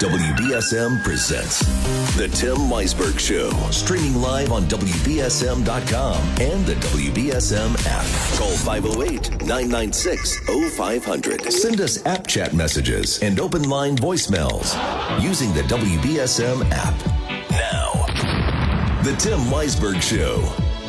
WBSM presents The Tim Weisberg Show, streaming live on WBSM.com and the WBSM app. Call 508-996-0500. Send us app chat messages and open line voicemails using the WBSM app. Now, The Tim Weisberg Show.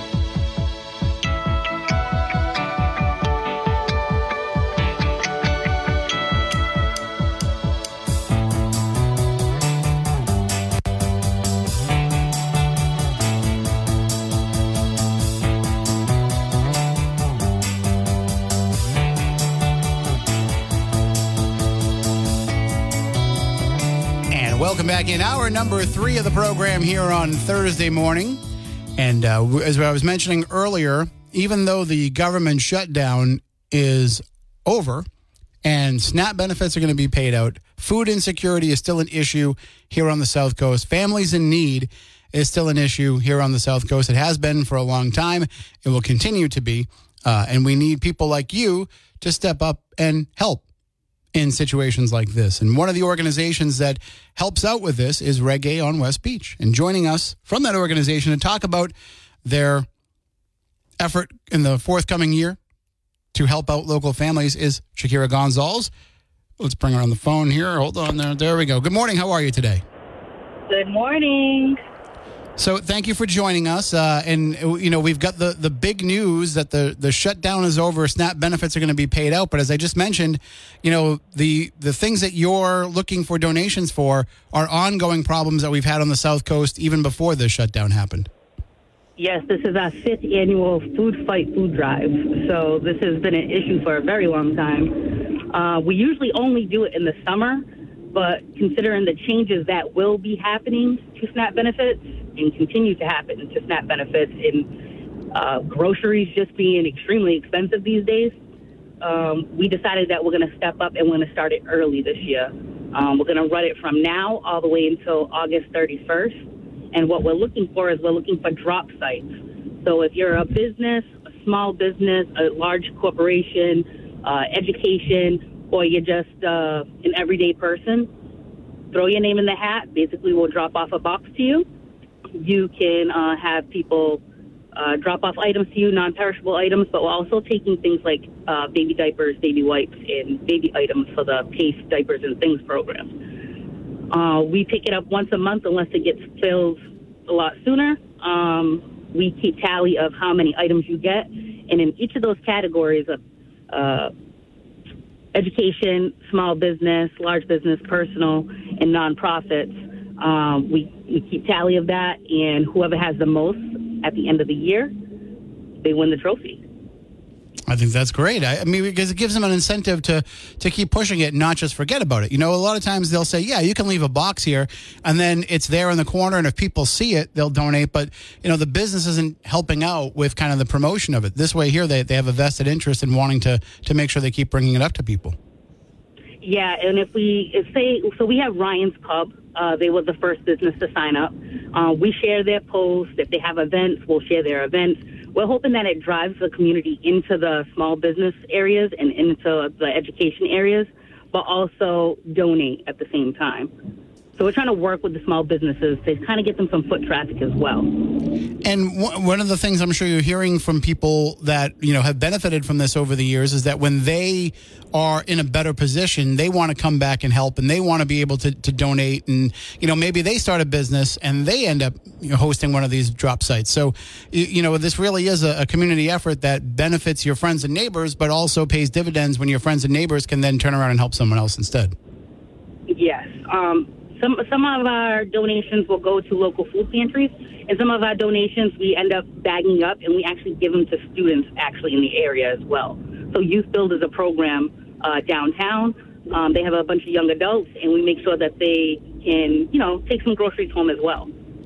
Welcome back in hour number 3 of the program here on Thursday morning. And as I was mentioning earlier, even though the government shutdown is over and SNAP benefits are going to be paid out, food insecurity is still an issue here on the South Coast. Families in need is still an issue here on the South Coast. It has been for a long time. It will continue to be. And we need people like you to step up and help in situations like this. And one of the organizations that helps out with this is Reggae on West Beach. And joining us from that organization to talk about their effort in the forthcoming year to help out local families is Shakira Gonzalez. Let's bring her on the phone here. Hold on there. There we go. Good morning. How are you today? Good morning. So thank you for joining us. And, you know, we've got the big news that the shutdown is over. SNAP benefits are going to be paid out. But as I just mentioned, you know, the things that you're looking for donations for are ongoing problems that we've had on the South Coast even before the shutdown happened. Yes, this is our 5th annual Food Fight Food Drive. So this has been an issue for a very long time. We usually only do it in the summer, but considering the changes that will be happening to SNAP benefits and continue to happen to SNAP benefits in groceries just being extremely expensive these days, we decided that we're going to step up and we're going to start it early this year. We're going to run it from now all the way until August 31st. And what we're looking for is we're looking for drop sites. So if you're a business, a small business, a large corporation, education, or you're just an everyday person, throw your name in the hat. Basically, we'll drop off a box to you. You can have people drop off items to you, non-perishable items, but we're also taking things like baby diapers, baby wipes, and baby items for the PACE Diapers and Things program. We pick it up once a month unless it gets filled a lot sooner. We keep tally of how many items you get, and in each of those categories of education, small business, large business, personal, and nonprofits, we keep tally of that, and whoever has the most at the end of the year, they win the trophy. I think that's great. I mean, because it gives them an incentive to keep pushing it and not just forget about it. You know, a lot of times they'll say, yeah, you can leave a box here, and then it's there in the corner, and if people see it, they'll donate. But, you know, the business isn't helping out with kind of the promotion of it. This way here, they have a vested interest in wanting to make sure they keep bringing it up to people. Yeah, and if we have Ryan's Pub. They were the first business to sign up. We share their posts. If they have events, we'll share their events. We're hoping that it drives the community into the small business areas and into the education areas, but also donate at the same time. So we're trying to work with the small businesses to kind of get them some foot traffic as well. And one of the things I'm sure you're hearing from people that, you know, have benefited from this over the years is that when they are in a better position, they want to come back and help, and they want to be able to donate. And, you know, maybe they start a business and they end up, you know, hosting one of these drop sites. So, you know, this really is a community effort that benefits your friends and neighbors, but also pays dividends when your friends and neighbors can then turn around and help someone else instead. Yes. Some of our donations will go to local food pantries, and some of our donations we end up bagging up, and we actually give them to students actually in the area as well. So Youth Build is a program downtown. They have a bunch of young adults, and we make sure that they can, you know, take some groceries home as well.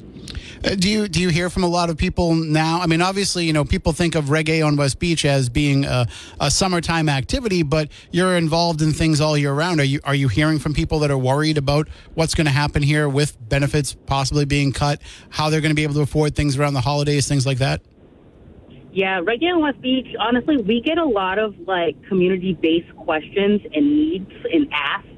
Do you hear from a lot of people now? I mean, obviously, you know, people think of Reggae on West Beach as being a summertime activity, but you're involved in things all year round. Are you hearing from people that are worried about what's going to happen here with benefits possibly being cut, how they're going to be able to afford things around the holidays, things like that? Yeah, Reggae on West Beach, honestly, we get a lot of, like, community-based questions and needs and asks.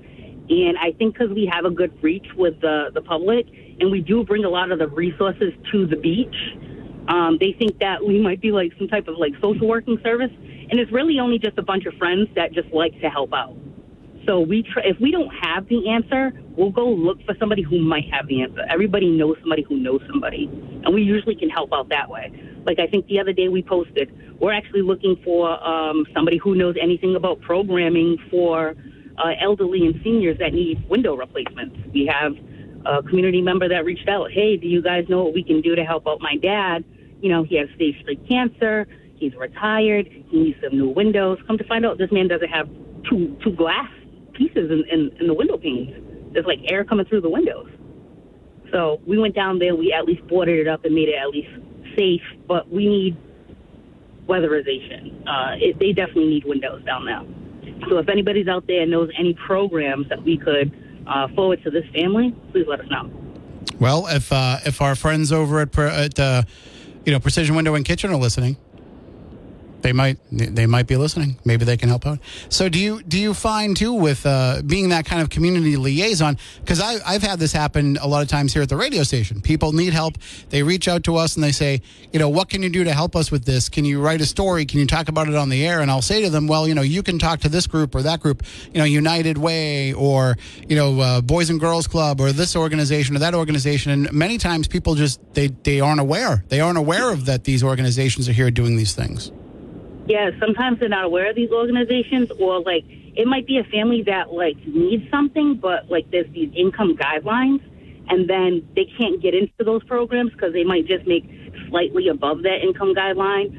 And I think because we have a good reach with the public, and we do bring a lot of the resources to the beach, they think that we might be like some type of like social working service. And it's really only just a bunch of friends that just like to help out. So if we don't have the answer, we'll go look for somebody who might have the answer. Everybody knows somebody who knows somebody. And we usually can help out that way. Like I think the other day we posted, we're actually looking for somebody who knows anything about programming for elderly and seniors that need window replacements. We have a community member that reached out, hey, do you guys know what we can do to help out my dad? You know, he has stage 3 cancer. He's retired. He needs some new windows. Come to find out, this man doesn't have two glass pieces in the window panes. There's like air coming through the windows. So we went down there. We at least boarded it up and made it at least safe. But we need weatherization. They definitely need windows down there. So if anybody's out there and knows any programs that we could forward to this family, please let us know. Well, if our friends over at Precision Window and Kitchen are listening, they might be listening. Maybe they can help out. So do you find too with being that kind of community liaison? Because I've had this happen a lot of times here at the radio station. People need help. They reach out to us and they say, what can you do to help us with this? Can you write a story? Can you talk about it on the air? And I'll say to them, well, you can talk to this group or that group, United Way or Boys and Girls Club or this organization or that organization. And many times people just they aren't aware. They aren't aware of that these organizations are here doing these things. Yeah, sometimes they're not aware of these organizations, or like it might be a family that like needs something, but like there's these income guidelines, and then they can't get into those programs because they might just make slightly above that income guideline,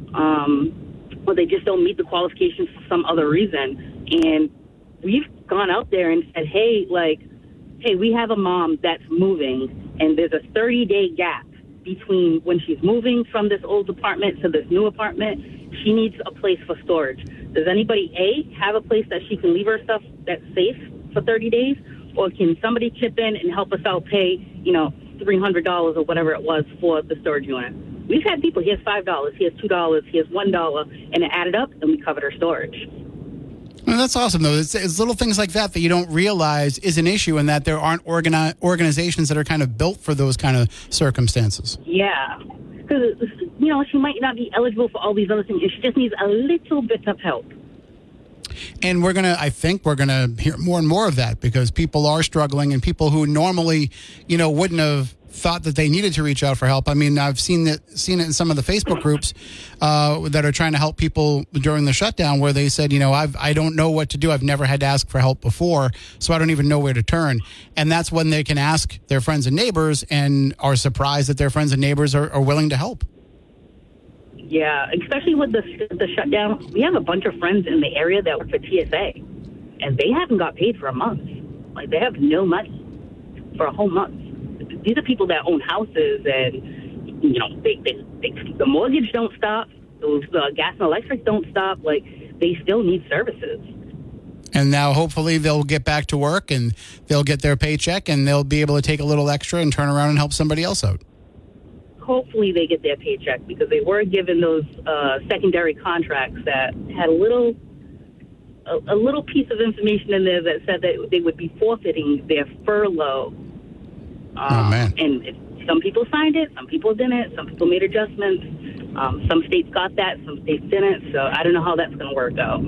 or they just don't meet the qualifications for some other reason. And we've gone out there and said, hey, we have a mom that's moving, and there's a 30-day gap between when she's moving from this old apartment to this new apartment. She needs a place for storage. Does anybody, A, have a place that she can leave her stuff that's safe for 30 days? Or can somebody chip in and help us out pay, $300 or whatever it was for the storage unit? We've had people, here's $5, here's $2, here's $1, and it added up, and we covered our storage. Well, that's awesome, though. It's little things like that you don't realize is an issue, and that there aren't organizations that are kind of built for those kind of circumstances. Yeah. Because, she might not be eligible for all these other things. She just needs a little bit of help. And I think we're going to hear more and more of that because people are struggling, and people who normally, wouldn't have thought that they needed to reach out for help. I mean, I've seen it in some of the Facebook groups that are trying to help people during the shutdown, where they said, I don't know what to do. I've never had to ask for help before, so I don't even know where to turn. And that's when they can ask their friends and neighbors, and are surprised that their friends and neighbors are willing to help. Yeah, especially with the shutdown. We have a bunch of friends in the area that work for TSA, and they haven't got paid for a month. Like, they have no money for a whole month. These are people that own houses, and the mortgage don't stop. Those gas and electric don't stop. Like, they still need services. And now hopefully they'll get back to work, and they'll get their paycheck, and they'll be able to take a little extra and turn around and help somebody else out. Hopefully they get their paycheck, because they were given those secondary contracts that had a little piece of information in there that said that they would be forfeiting their furlough. Oh, man. And some people signed it, some people didn't, some people made adjustments. Some states got that, some states didn't. So I don't know how that's going to work out.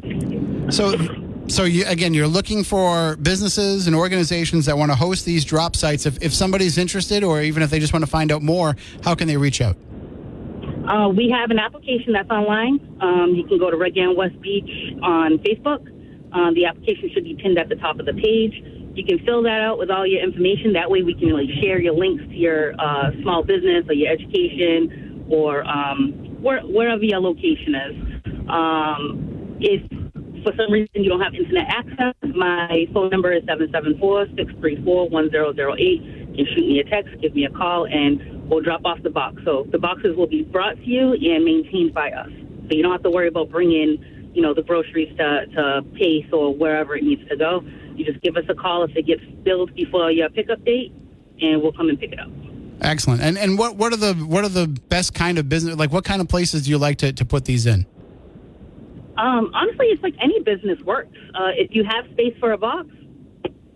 So you're looking for businesses and organizations that want to host these drop sites. If somebody's interested, or even if they just want to find out more, how can they reach out? We have an application that's online. You can go to Reggae West Beach on Facebook. The application should be pinned at the top of the page. You can fill that out with all your information. That way we can share your links to your small business or your education, or wherever your location is. If for some reason you don't have internet access, my phone number is 774-634-1008. You can shoot me a text, give me a call, and we'll drop off the box. So the boxes will be brought to you and maintained by us. So you don't have to worry about bringing, the groceries to Pace or wherever it needs to go. You just give us a call if it gets filled before your pickup date, and we'll come and pick it up. Excellent. And what are the best kind of business? Like, what kind of places do you like to put these in? Honestly, it's like any business works. If you have space for a box,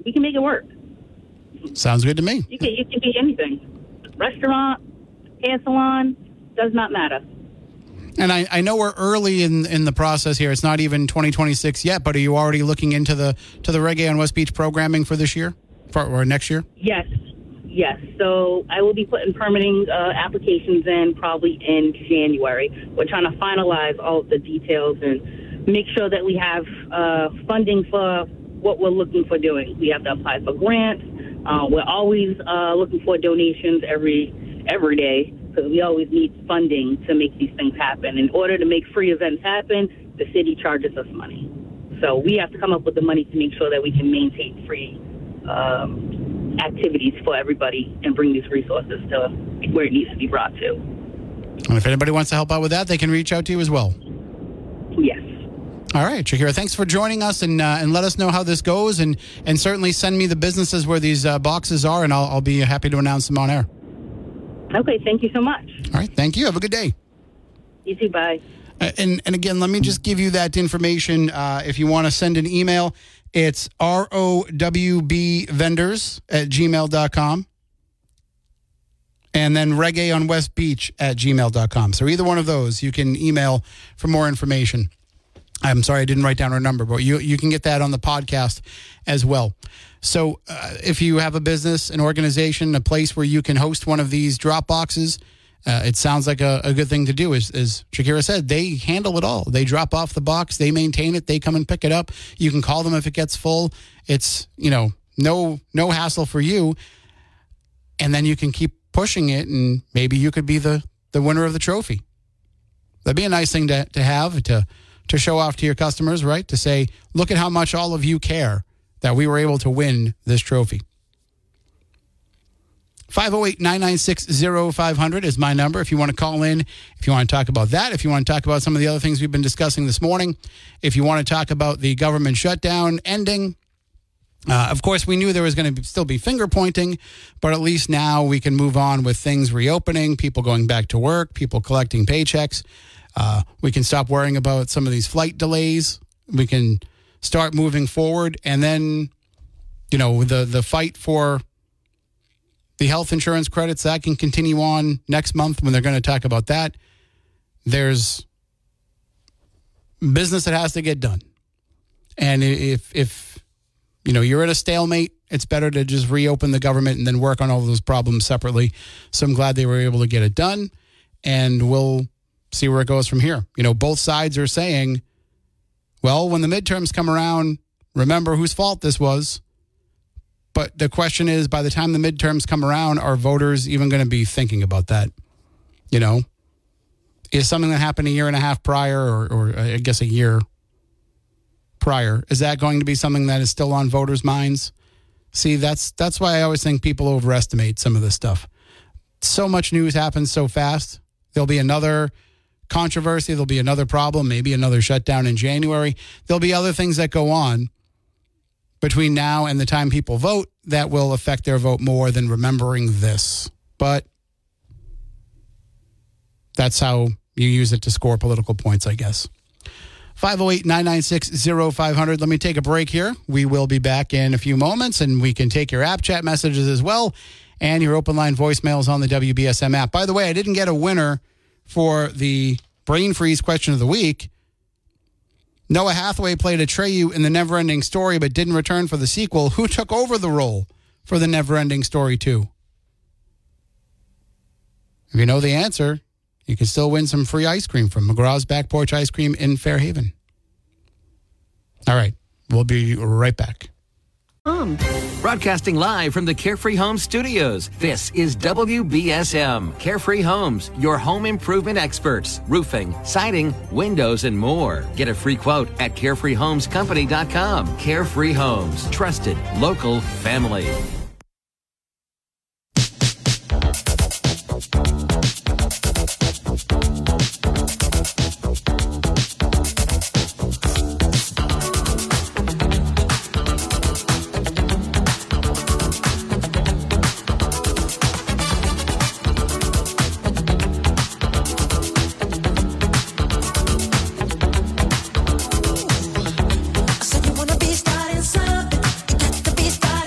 we can make it work. Sounds good to me. You can be anything. Restaurant, hair salon, does not matter. And I know we're early in the process here. It's not even 2026 yet, but are you already looking into the Reggae on West Beach programming for this year or next year? Yes. So I will be putting permitting applications in probably in January. We're trying to finalize all of the details and make sure that we have funding for what we're looking for doing. We have to apply for grants. We're always looking for donations every day, because we always need funding to make these things happen. In order to make free events happen, the city charges us money. So we have to come up with the money to make sure that we can maintain free activities for everybody and bring these resources to where it needs to be brought to. And if anybody wants to help out with that, they can reach out to you as well. Yes. All right, Shakira, thanks for joining us, and let us know how this goes, and certainly send me the businesses where these boxes are, and I'll be happy to announce them on air. Okay, thank you so much. All right, thank you. Have a good day. You too, bye. And again, let me just give you that information. If you want to send an email, it's rowbvendors@gmail.com. And then Reggae on West Beach @gmail.com. So either one of those, you can email for more information. I'm sorry, I didn't write down her number, but you can get that on the podcast as well. So if you have a business, an organization, a place where you can host one of these drop boxes, it sounds like a good thing to do. As Shakira said, they handle it all. They drop off the box, they maintain it, they come and pick it up. You can call them if it gets full. It's, no hassle for you. And then you can keep pushing it, and maybe you could be the winner of the trophy. That'd be a nice thing to have, to show off to your customers, right? To say, look at how much all of you care that we were able to win this trophy. 508-996-0500 is my number if you want to call in, if you want to talk about that, if you want to talk about some of the other things we've been discussing this morning, if you want to talk about the government shutdown ending. Of course, we knew there was going to still be finger pointing, but at least now we can move on with things reopening, people going back to work, people collecting paychecks. We can stop worrying about some of these flight delays. We can start moving forward. And then, the fight for the health insurance credits, that can continue on next month when they're going to talk about that. There's business that has to get done. And if you're at a stalemate, it's better to just reopen the government and then work on all of those problems separately. So I'm glad they were able to get it done, and we'll see where it goes from here. Both sides are saying, well, when the midterms come around, remember whose fault this was. But the question is, by the time the midterms come around, are voters even going to be thinking about that? Is something that happened a year and a half prior, or I guess a year prior, is that going to be something that is still on voters' minds? See, that's why I always think people overestimate some of this stuff. So much news happens so fast. There'll be another controversy. There'll be another problem, maybe another shutdown in January. There'll be other things that go on between now and the time people vote that will affect their vote more than remembering this. But that's how you use it to score political points, I guess. 508-996-0500. Let me take a break here. We will be back in a few moments, and we can take your app chat messages as well and your open line voicemails on the WBSM app. By the way, I didn't get a winner for the Brain Freeze question of the week. Noah Hathaway played Atreyu in The Neverending Story but didn't return for the sequel. Who took over the role for The Neverending Story 2? If you know the answer, you can still win some free ice cream from McGraw's Back Porch Ice Cream in Fairhaven. All right, we'll be right back. Broadcasting live from the Carefree Homes studios, this is WBSM. Carefree Homes, your home improvement experts. Roofing, siding, windows, and more. Get a free quote at carefreehomescompany.com. Carefree Homes, trusted, local, family. Said you wanna be starting something, you got to be starting.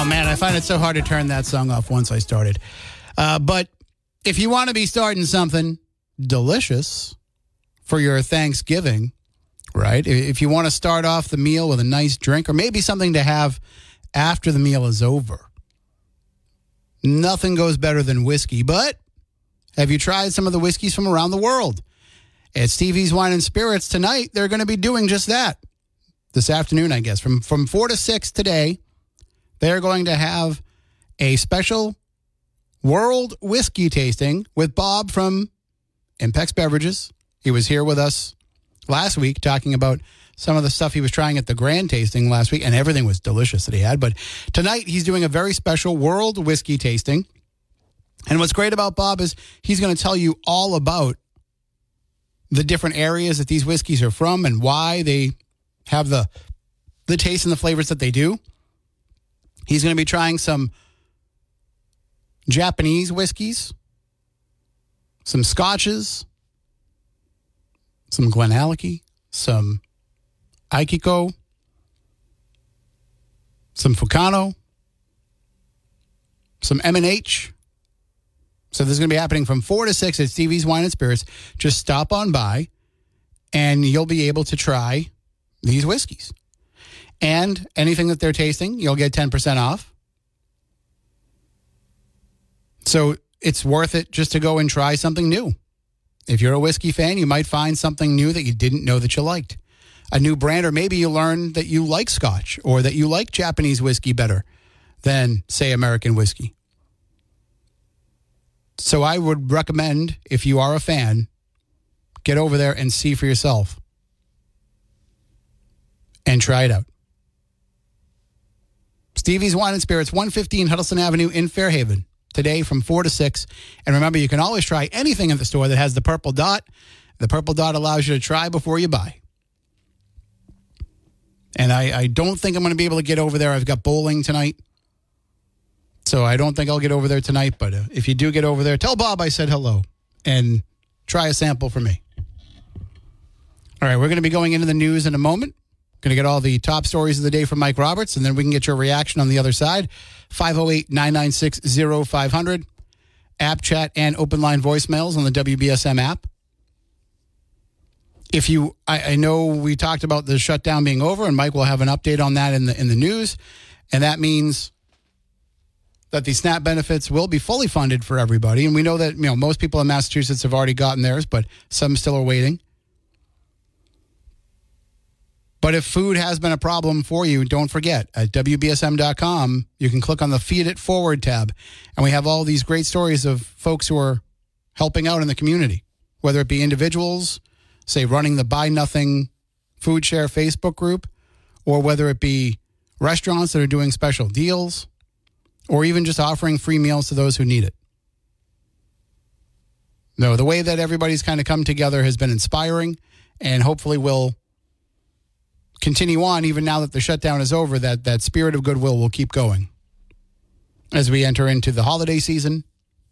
Oh, man, I find it so hard to turn that song off once I started. But if you want to be starting something delicious for your Thanksgiving, right? If you want to start off the meal with a nice drink or maybe something to have after the meal is over, nothing goes better than whiskey. But have you tried some of the whiskeys from around the world? At Stevie's Wine and Spirits tonight, they're going to be doing just that. This afternoon, I guess. From 4 to 6 today, they're going to have a special world whiskey tasting with Bob from Impex Beverages. He was here with us last week talking about some of the stuff he was trying at the grand tasting last week, and everything was delicious that he had. But tonight, he's doing a very special world whiskey tasting. And what's great about Bob is he's going to tell you all about the different areas that these whiskeys are from and why they have the taste and the flavors that they do. He's going to be trying some Japanese whiskeys, some scotches, some Glenallachie, some Aikiko, some Fukano, some M&H. So this is going to be happening from 4 to 6 at Stevie's Wine and Spirits. Just stop on by and you'll be able to try these whiskeys. And anything that they're tasting, you'll get 10% off. So it's worth it just to go and try something new. If you're a whiskey fan, you might find something new that you didn't know that you liked. A new brand, or maybe you learn that you like Scotch or that you like Japanese whiskey better than, say, American whiskey. So I would recommend, if you are a fan, get over there and see for yourself and try it out. Stevie's Wine and Spirits, 115 Huddleston Avenue in Fairhaven. Today from 4 to 6. And remember, you can always try anything at the store that has the purple dot. The purple dot allows you to try before you buy. And I don't think I'm going to be able to get over there. I've got bowling tonight. So I don't think I'll get over there tonight. But if you do get over there, tell Bob I said hello and try a sample for me. All right, we're going to be going into the news in a moment. Going to get all the top stories of the day from Mike Roberts, and then we can get your reaction on the other side. 508-996-0500. App chat and open line voicemails on the WBSM app. If you, I know we talked about the shutdown being over, and Mike will have an update on that in the news, and that means that the SNAP benefits will be fully funded for everybody. And we know that most people in Massachusetts have already gotten theirs, but some still are waiting. But if food has been a problem for you, don't forget, at WBSM.com, you can click on the Feed It Forward tab. And we have all these great stories of folks who are helping out in the community, whether it be individuals, say, running the Buy Nothing Food Share Facebook group, or whether it be restaurants that are doing special deals, or even just offering free meals to those who need it. No, the way that everybody's kind of come together has been inspiring, and hopefully will continue on even now that the shutdown is over. That spirit of goodwill will keep going as we enter into the holiday season,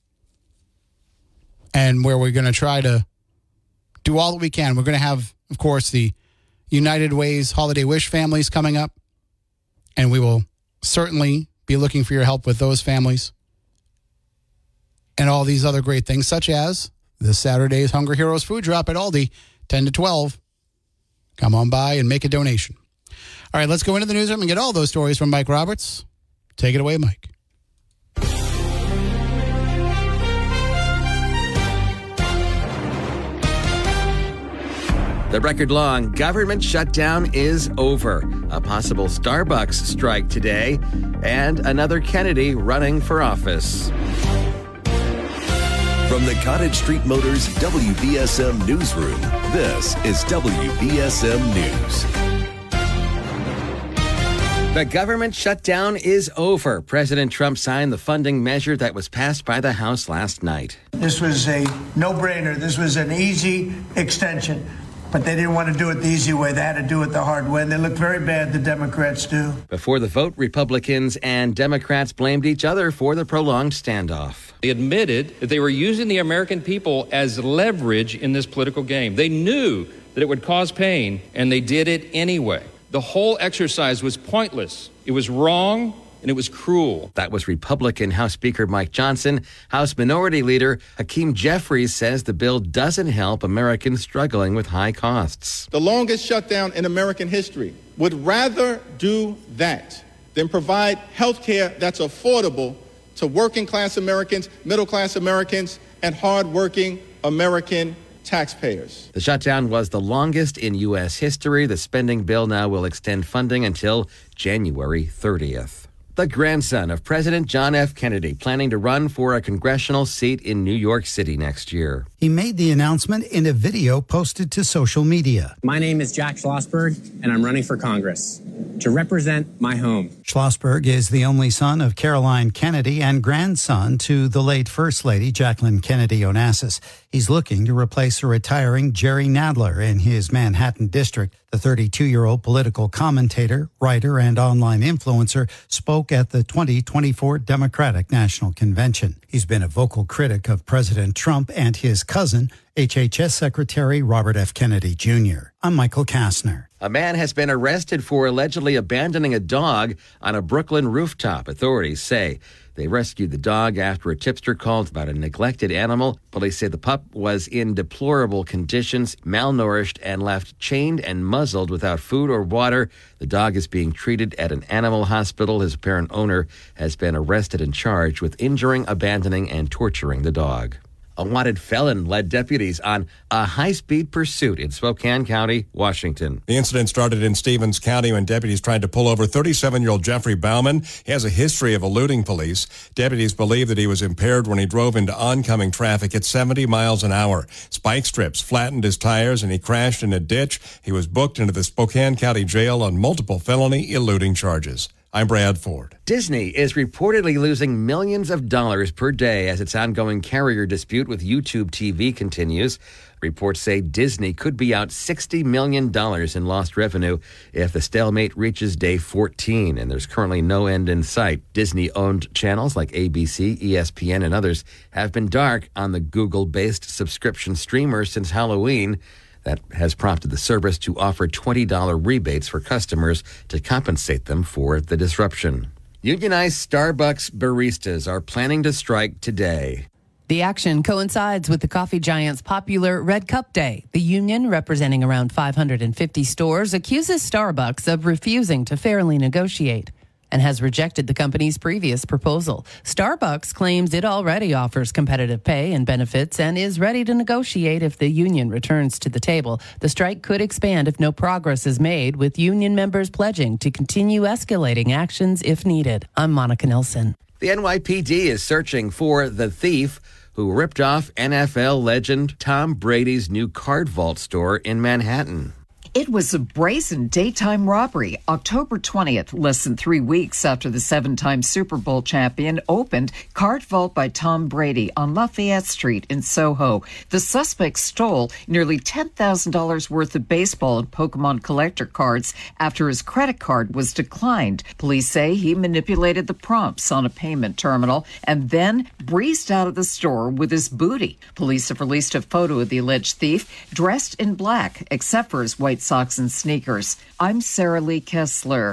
and where we're going to try to do all that we can. We're going to have, of course, the United Ways Holiday Wish families coming up, and we will certainly be looking for your help with those families and all these other great things, such as this Saturday's Hunger Heroes food drop at Aldi, 10 to 12. Come on by and make a donation. All right, let's go into the newsroom and get all those stories from Mike Roberts. Take it away, Mike. The record-long government shutdown is over. A possible Starbucks strike today, and another Kennedy running for office. From the Cottage Street Motors WBSM Newsroom, this is WBSM News. The government shutdown is over. President Trump signed the funding measure that was passed by the House last night. This was a no-brainer. This was an easy extension. But they didn't want to do it the easy way. They had to do it the hard way. And they looked very bad, the Democrats do. Before the vote, Republicans and Democrats blamed each other for the prolonged standoff. They admitted that they were using the American people as leverage in this political game. They knew that it would cause pain, and they did it anyway. The whole exercise was pointless. It was wrong, and it was cruel. That was Republican House Speaker Mike Johnson. House Minority Leader Hakeem Jeffries says the bill doesn't help Americans struggling with high costs. The longest shutdown in American history would rather do that than provide health care that's affordable to working class Americans, middle class Americans, and hardworking American taxpayers. The shutdown was the longest in U.S. history. The spending bill now will extend funding until January 30th. The grandson of President John F. Kennedy planning to run for a congressional seat in New York City next year. He made the announcement in a video posted to social media. My name is Jack Schlossberg, and I'm running for Congress to represent my home. Schlossberg is the only son of Caroline Kennedy and grandson to the late First Lady Jacqueline Kennedy Onassis. He's looking to replace a retiring Jerry Nadler in his Manhattan district. The 32-year-old political commentator, writer, and online influencer spoke at the 2024 Democratic National Convention. He's been a vocal critic of President Trump and his cousin, HHS Secretary Robert F. Kennedy Jr. I'm Michael Kastner. A man has been arrested for allegedly abandoning a dog on a Brooklyn rooftop, authorities say. They rescued the dog after a tipster called about a neglected animal. Police say the pup was in deplorable conditions, malnourished, and left chained and muzzled without food or water. The dog is being treated at an animal hospital. His apparent owner has been arrested and charged with injuring, abandoning, and torturing the dog. A wanted felon led deputies on a high-speed pursuit in Spokane County, Washington. The incident started in Stevens County when deputies tried to pull over 37-year-old Jeffrey Bauman. He has a history of eluding police. Deputies believe that he was impaired when he drove into oncoming traffic at 70 miles an hour. Spike strips flattened his tires and he crashed in a ditch. He was booked into the Spokane County Jail on multiple felony eluding charges. I'm Brad Ford. Disney is reportedly losing millions of dollars per day as its ongoing carrier dispute with YouTube TV continues. Reports say Disney could be out $60 million in lost revenue if the stalemate reaches day 14, and there's currently no end in sight. Disney-owned channels like ABC, ESPN, and others have been dark on the Google-based subscription streamer since Halloween. That has prompted the service to offer $20 rebates for customers to compensate them for the disruption. Unionized Starbucks baristas are planning to strike today. The action coincides with the coffee giant's popular Red Cup Day. The union, representing around 550 stores, accuses Starbucks of refusing to fairly negotiate and has rejected the company's previous proposal. Starbucks claims it already offers competitive pay and benefits and is ready to negotiate if the union returns to the table. The strike could expand if no progress is made, with union members pledging to continue escalating actions if needed. I'm Monica Nelson. The NYPD is searching for the thief who ripped off NFL legend Tom Brady's new card vault store in Manhattan. It was a brazen daytime robbery. October 20th, less than 3 weeks after the 7-time Super Bowl champion opened Card Vault by Tom Brady on Lafayette Street in Soho. The suspect stole nearly $10,000 worth of baseball and Pokemon collector cards after his credit card was declined. Police say he manipulated the prompts on a payment terminal and then breezed out of the store with his booty. Police have released a photo of the alleged thief dressed in black, except for his white socks and sneakers. I'm Sarah Lee Kessler.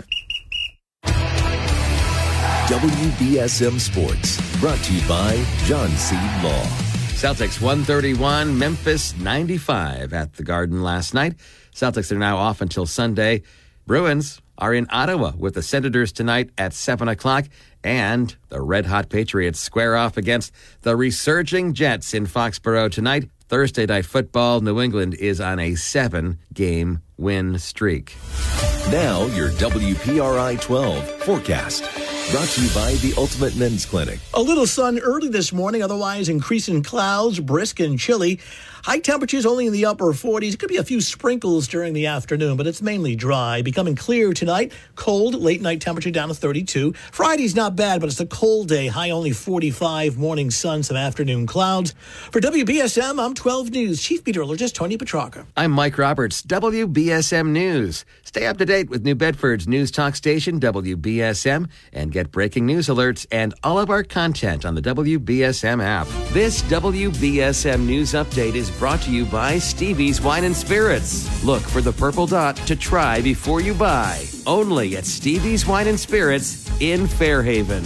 WBSM Sports, brought to you by John C. Law. Celtics 131, Memphis 95 at the Garden last night. Celtics are now off until Sunday. Bruins are in Ottawa with the Senators tonight at 7 o'clock. And the red-hot Patriots square off against the resurging Jets in Foxborough tonight. Thursday Night Football, New England is on a 7-game win streak. Now your WPRI 12 forecast. Brought to you by the Ultimate Men's Clinic. A little sun early this morning, otherwise increasing clouds, brisk and chilly. High temperatures only in the upper 40s. It could be a few sprinkles during the afternoon, but it's mainly dry. Becoming clear tonight. Cold, late night temperature down to 32. Friday's not bad, but it's a cold day. High only 45. Morning sun, some afternoon clouds. For WBSM, I'm 12 News Chief Meteorologist Tony Petrarca. I'm Mike Roberts, WBSM News. Stay up to date with New Bedford's news talk station, WBSM, and get get breaking news alerts and all of our content on the WBSM app. This WBSM News Update is brought to you by Stevie's Wine and Spirits. Look for the purple dot to try before you buy. Only at Stevie's Wine and Spirits in Fairhaven.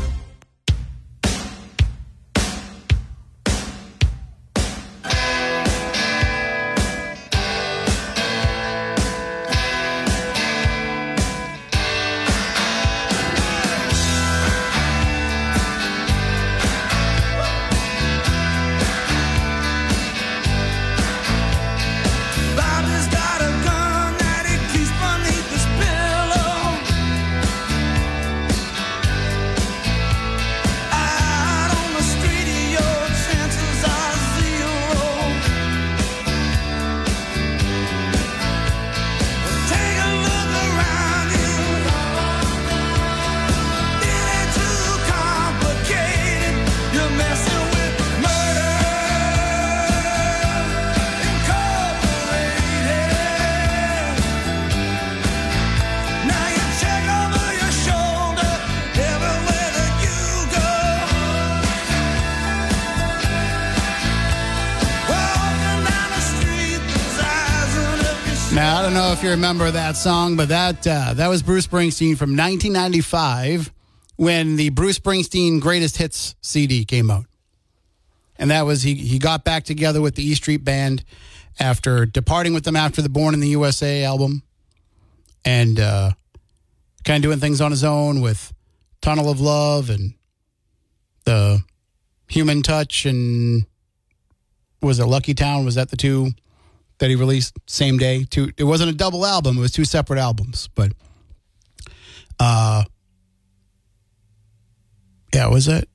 Now, I don't know if you remember that song, but that was Bruce Springsteen from 1995 when the Bruce Springsteen Greatest Hits CD came out. And that was, he got back together with the E Street Band after departing with them after the Born in the USA album and kind of doing things on his own with Tunnel of Love and the Human Touch and was it Lucky Town? Was that the two that he released same day? It wasn't a double album. It was two separate albums. But, yeah, was it?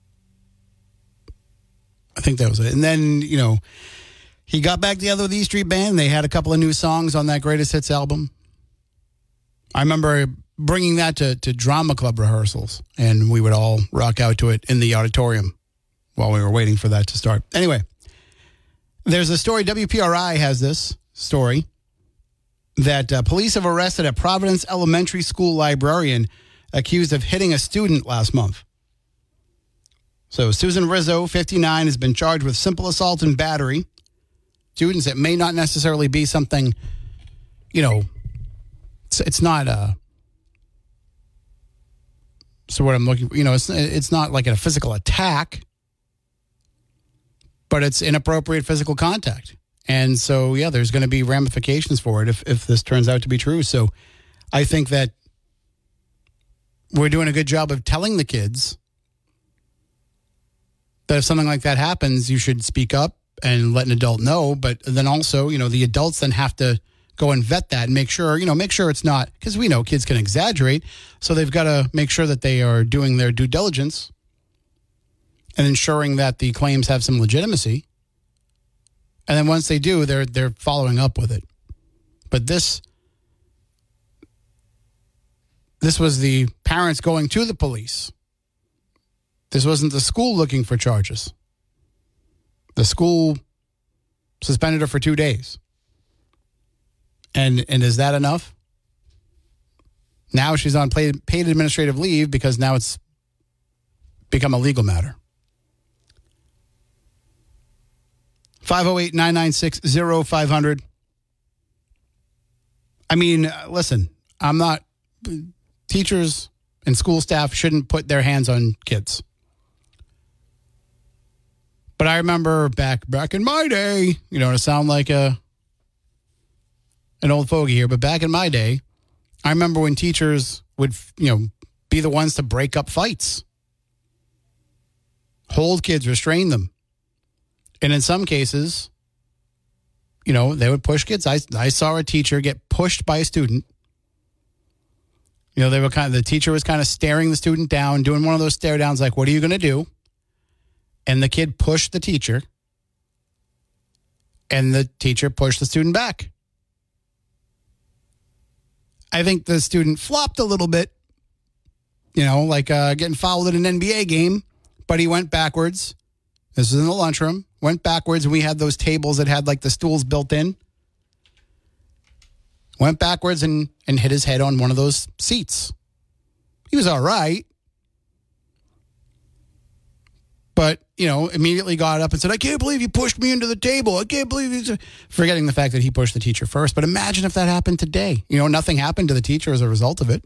I think that was it. And then, you know, he got back together with the E Street Band. They had a couple of new songs on that Greatest Hits album. I remember bringing that to drama club rehearsals, and we would all rock out to it in the auditorium while we were waiting for that to start. Anyway, there's a story, WPRI has this story, that police have arrested a Providence Elementary School librarian accused of hitting a student last month. So Susan Rizzo, 59, has been charged with simple assault and battery. Students, it may not necessarily be something, you know, it's not so what I'm looking for, you know, it's not like a physical attack, but it's inappropriate physical contact. And so, yeah, there's going to be ramifications for it if this turns out to be true. So I think that we're doing a good job of telling the kids that if something like that happens, you should speak up and let an adult know. But then also, you know, the adults then have to go and vet that and make sure it's not, because we know kids can exaggerate. So they've got to make sure that they are doing their due diligence and ensuring that the claims have some legitimacy. And then once they do, they're following up with it. But this was the parents going to the police. This wasn't the school looking for charges. The school suspended her for 2 days. And is that enough? Now she's on paid administrative leave because now it's become a legal matter. 508-996-0500. I mean, listen, teachers and school staff shouldn't put their hands on kids. But I remember back in my day, you know, to sound like an old fogey here, but back in my day, I remember when teachers would, you know, be the ones to break up fights, hold kids, restrain them. And in some cases, you know, they would push kids. I saw a teacher get pushed by a student. You know, the teacher was kind of staring the student down, doing one of those stare downs like, what are you going to do? And the kid pushed the teacher. And the teacher pushed the student back. I think the student flopped a little bit, you know, like getting fouled in an NBA game, but he went backwards. This is in the lunchroom. Went backwards, and we had those tables that had like the stools built in. Went backwards and hit his head on one of those seats. He was all right. But, immediately got up and said, I can't believe you pushed me into the table. I can't believe you... Forgetting the fact that he pushed the teacher first. But imagine if that happened today. Nothing happened to the teacher as a result of it.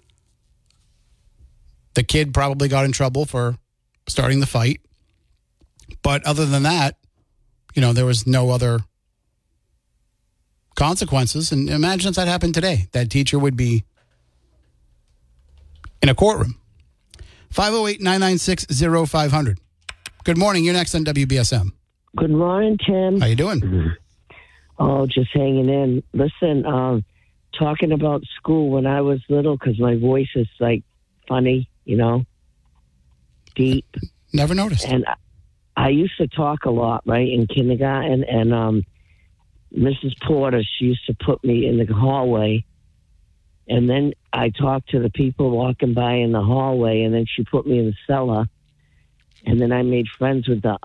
The kid probably got in trouble for starting the fight. But other than that, there was no other consequences. And imagine if that happened today. That teacher would be in a courtroom. 508-996-0500. Good morning. You're next on WBSM. Good morning, Tim. How you doing? Oh, just hanging in. Listen, talking about school when I was little, because my voice is like funny, deep. Never noticed. And I used to talk a lot, right, in kindergarten. And Mrs. Porter, she used to put me in the hallway. And then I talked to the people walking by in the hallway, and then she put me in the cellar. And then I made friends with the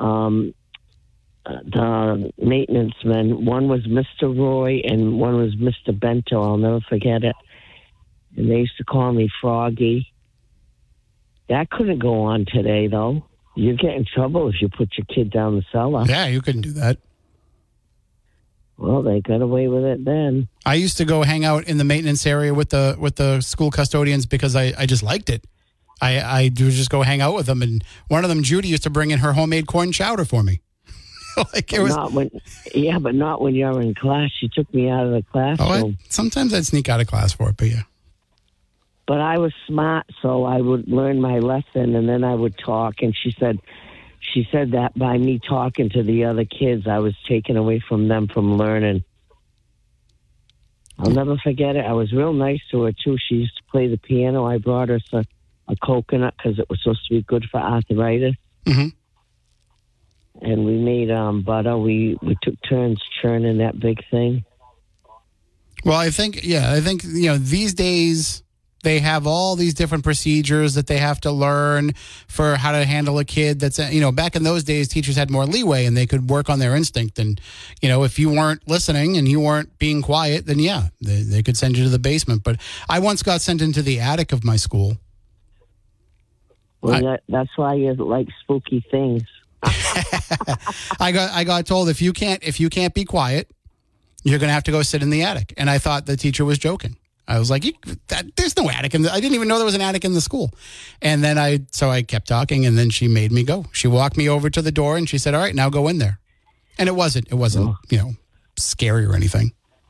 maintenance men. One was Mr. Roy, and one was Mr. Bento. I'll never forget it. And they used to call me Froggy. That couldn't go on today, though. You get in trouble if you put your kid down the cellar. Yeah, you couldn't do that. Well, they got away with it then. I used to go hang out in the maintenance area with the school custodians because I just liked it. I would just go hang out with them, and one of them, Judy, used to bring in her homemade corn chowder for me. But not when you're in class. She took me out of the classroom. Sometimes I'd sneak out of class for it, but yeah. But I was smart, so I would learn my lesson, and then I would talk. And she said that by me talking to the other kids, I was taken away from them from learning. I'll never forget it. I was real nice to her, too. She used to play the piano. I brought her a coconut because it was supposed to be good for arthritis. Mm-hmm. And we made butter. We took turns churning that big thing. Well, I think these days they have all these different procedures that they have to learn for how to handle a kid that's, back in those days, teachers had more leeway and they could work on their instinct. And, if you weren't listening and you weren't being quiet, then yeah, they could send you to the basement. But I once got sent into the attic of my school. Well, that's why you like spooky things. I got told if you can't be quiet, you're going to have to go sit in the attic. And I thought the teacher was joking. I was like, there's no attic I didn't even know there was an attic in the school. And then I kept talking, and then she made me go. She walked me over to the door and she said, all right, now go in there. And it wasn't, scary or anything.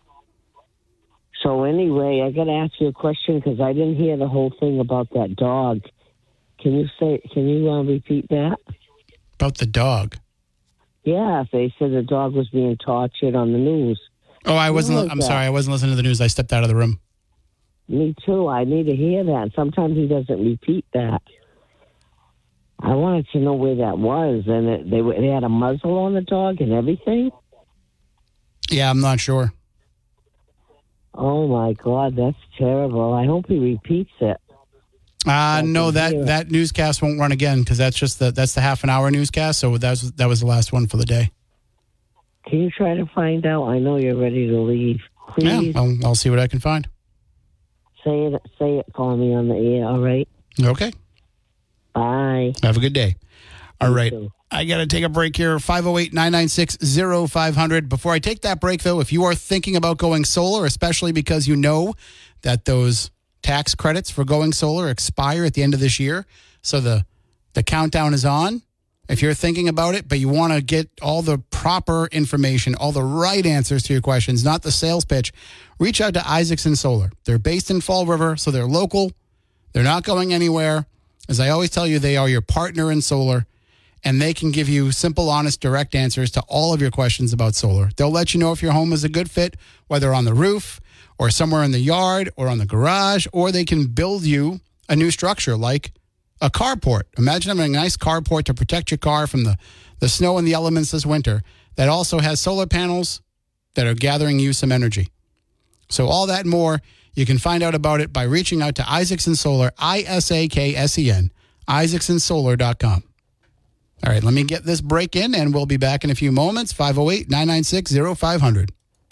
So anyway, I got to ask you a question because I didn't hear the whole thing about that dog. Can you repeat that? About the dog? Yeah, they said the dog was being tortured on the news. Oh, I'm sorry. I wasn't listening to the news. I stepped out of the room. Me too. I need to hear that. Sometimes he doesn't repeat that. I wanted to know where that was. And they had a muzzle on the dog and everything? Yeah, I'm not sure. Oh, my God. That's terrible. I hope he repeats it. No, that newscast won't run again because that's the half an hour newscast. So that was the last one for the day. Can you try to find out? I know you're ready to leave. Please. Yeah, I'll see what I can find. Say it for me on the air, all right? Okay. Bye. Have a good day. All right. Too. I got to take a break here. 508-996-0500. Before I take that break, though, if you are thinking about going solar, especially because you know that those tax credits for going solar expire at the end of this year, so the countdown is on. If you're thinking about it, but you want to get all the proper information, all the right answers to your questions, not the sales pitch, reach out to Isaacson Solar. They're based in Fall River, so they're local. They're not going anywhere. As I always tell you, they are your partner in solar, and they can give you simple, honest, direct answers to all of your questions about solar. They'll let you know if your home is a good fit, whether on the roof or somewhere in the yard or on the garage, or they can build you a new structure like a carport. Imagine having a nice carport to protect your car from the snow and the elements this winter that also has solar panels that are gathering you some energy. So all that and more, you can find out about it by reaching out to Isaacson Solar, ISAKSEN, IsaacsonSolar.com. All right, let me get this break in, and we'll be back in a few moments. 508-996-0500.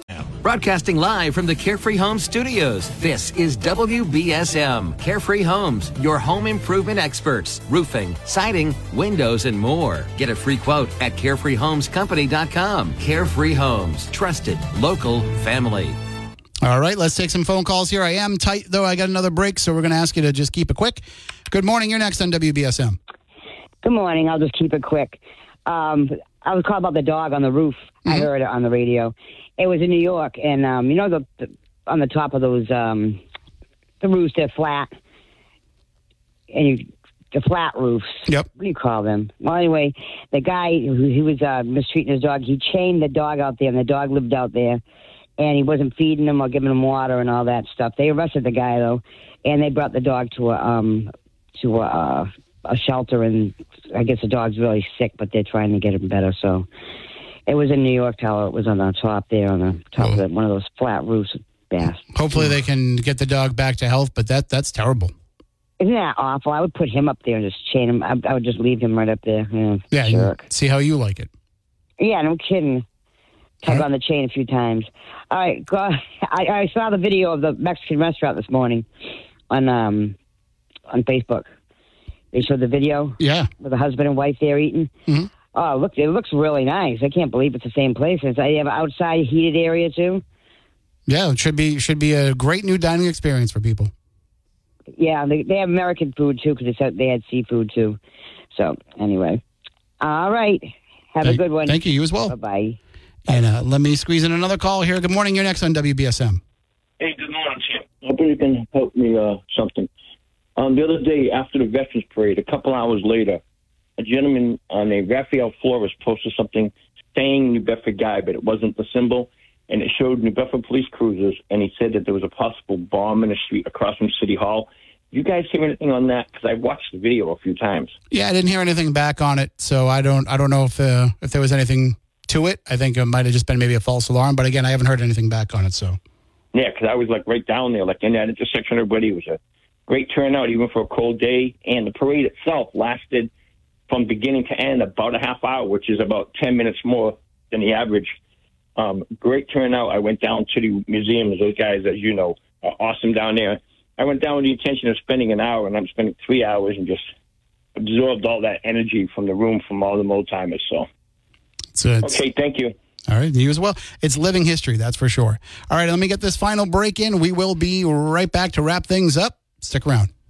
Broadcasting live from the Carefree Homes studios, this is WBSM. Carefree Homes, your home improvement experts. Roofing, siding, windows, and more. Get a free quote at carefreehomescompany.com. Carefree Homes, trusted, local, family. All right, let's take some phone calls here. I am tight, though. I got another break, so we're going to ask you to just keep it quick. Good morning. You're next on WBSM. Good morning. I'll just keep it quick. I was called about the dog on the roof. Mm-hmm. I heard it on the radio. It was in New York, and you know the on the top of those the roofs, they're flat, and the flat roofs. Yep. What do you call them? Well, anyway, the guy he was mistreating his dog. He chained the dog out there, and the dog lived out there, and he wasn't feeding him or giving him water and all that stuff. They arrested the guy though, and they brought the dog to a shelter, and I guess the dog's really sick, but they're trying to get him better. So it was in New York Tower. It was on the top there, on the top of one of those flat roofs. Bass. Hopefully they can get the dog back to health, but that's terrible. Isn't that awful? I would put him up there and just chain him. I would just leave him right up there. Yeah, jerk. See how you like it. Yeah, no kidding. Tug on the chain a few times. All right, I saw the video of the Mexican restaurant this morning on Facebook. They showed the video. Yeah. With the husband and wife there eating. Mm-hmm. Oh, look! It looks really nice. I can't believe it's the same place. They have an outside heated area too. Yeah, it should be a great new dining experience for people. Yeah, they have American food too because they had seafood too. So anyway, all right. Have a good one. Thank you. You as well. Bye-bye. And let me squeeze in another call here. Good morning. You're next on WBSM. Hey, good morning, Tim. I hope you can help me something. The other day after the Veterans Parade, a couple hours later, a gentleman on a Raphael Flores posted something saying New Bedford guy, but it wasn't the symbol, and it showed New Bedford police cruisers, and he said that there was a possible bomb in the street across from City Hall. You guys hear anything on that? Because I watched the video a few times. Yeah, I didn't hear anything back on it, so I don't know if there was anything to it. I think it might have just been maybe a false alarm, but again, I haven't heard anything back on it. So yeah, because I was like right down there, like in that intersection. Everybody, it was a great turnout, even for a cold day, and the parade itself lasted from beginning to end about a half hour, which is about 10 minutes more than the average. Great turnout. I went down to the museums. Those guys, as you know, are awesome down there. I went down with the intention of spending an hour, and I'm spending 3 hours and just absorbed all that energy from the room from all the old timers. So, okay, thank you. All right, you as well. It's living history, that's for sure. All right, let me get this final break in. We will be right back to wrap things up. Stick around.